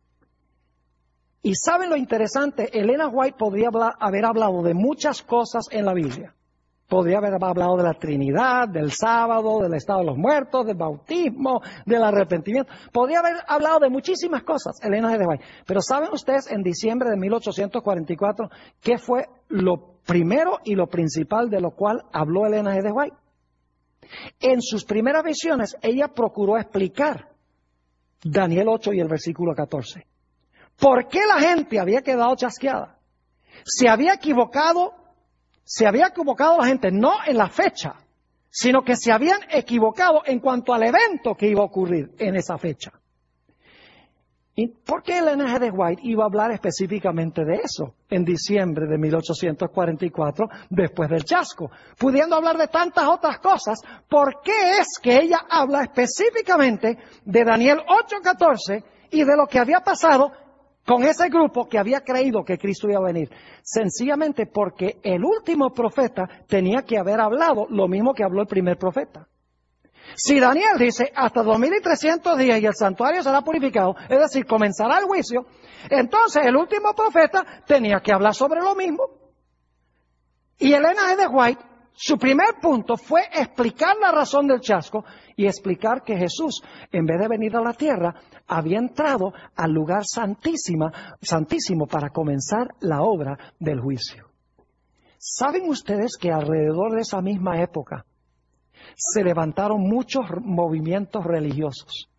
Y saben lo interesante, Elena White podría haber hablado de muchas cosas en la Biblia. Podría haber hablado de la Trinidad, del sábado, del estado de los muertos, del bautismo, del arrepentimiento. Podría haber hablado de muchísimas cosas, Elena G. de White. Pero ¿saben ustedes en diciembre de 1844 qué fue lo primero y lo principal de lo cual habló Elena G. de White? En sus primeras visiones, ella procuró explicar Daniel 8 y el versículo 14. ¿Por qué la gente había quedado chasqueada? Se había equivocado la gente, no en la fecha, sino que se habían equivocado en cuanto al evento que iba a ocurrir en esa fecha. ¿Y por qué Elena G. de White iba a hablar específicamente de eso en diciembre de 1844, después del chasco? Pudiendo hablar de tantas otras cosas, ¿por qué es que ella habla específicamente de Daniel 8:14 y de lo que había pasado con ese grupo que había creído que Cristo iba a venir? Sencillamente porque el último profeta tenía que haber hablado lo mismo que habló el primer profeta. Si Daniel dice hasta 2300 días y el santuario será purificado, es decir, comenzará el juicio, entonces el último profeta tenía que hablar sobre lo mismo. Y Elena G. de White, su primer punto fue explicar la razón del chasco y explicar que Jesús, en vez de venir a la tierra, había entrado al lugar santísimo para comenzar la obra del juicio. ¿Saben ustedes que alrededor de esa misma época se levantaron muchos movimientos religiosos?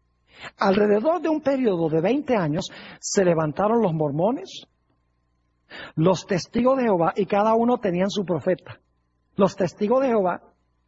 Alrededor de un periodo de 20 años se levantaron los mormones, Los testigos de Jehová, y cada uno tenían su profeta. Los testigos de Jehová,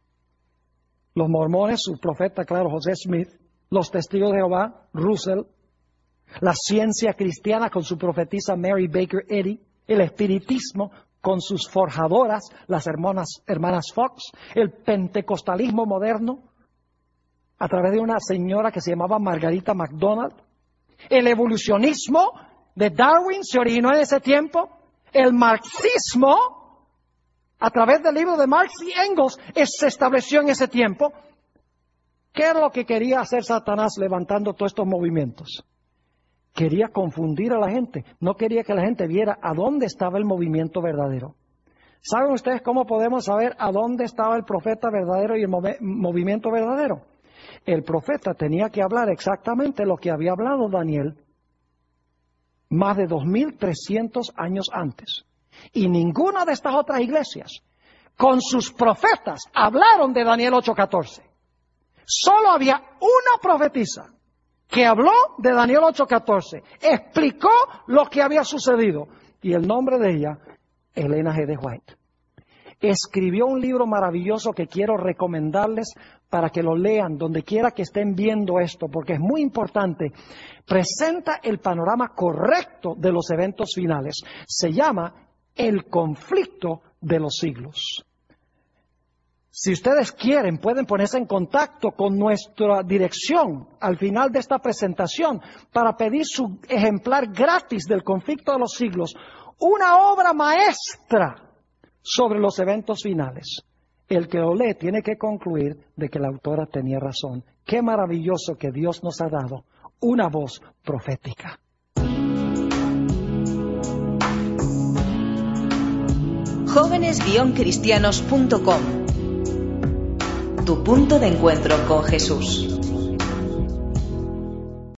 los mormones, su profeta, claro, José Smith. Los testigos de Jehová, Russell. La ciencia cristiana con su profetisa Mary Baker Eddy. El espiritismo con sus forjadoras, las hermanas Fox. El pentecostalismo moderno a través de una señora que se llamaba Margarita MacDonald. El evolucionismo de Darwin se originó en ese tiempo. El marxismo, a través del libro de Marx y Engels, se estableció en ese tiempo. ¿Qué era lo que quería hacer Satanás levantando todos estos movimientos? Quería confundir a la gente. No quería que la gente viera a dónde estaba el movimiento verdadero. ¿Saben ustedes cómo podemos saber a dónde estaba el profeta verdadero y el movimiento verdadero? El profeta tenía que hablar exactamente lo que había hablado Daniel más de 2.300 años antes. Y ninguna de estas otras iglesias, con sus profetas, hablaron de Daniel 8:14. Solo había una profetisa que habló de Daniel 8:14, explicó lo que había sucedido. Y el nombre de ella, Elena G. de White. Escribió un libro maravilloso que quiero recomendarles para que lo lean donde quiera que estén viendo esto, porque es muy importante. Presenta el panorama correcto de los eventos finales. Se llama El conflicto de los siglos. Si ustedes quieren, pueden ponerse en contacto con nuestra dirección al final de esta presentación para pedir su ejemplar gratis del conflicto de los siglos, una obra maestra sobre los eventos finales. El que lo lee tiene que concluir de que la autora tenía razón. Qué maravilloso que Dios nos ha dado una voz profética. Jóvenes-cristianos.com. Tu punto de encuentro con Jesús.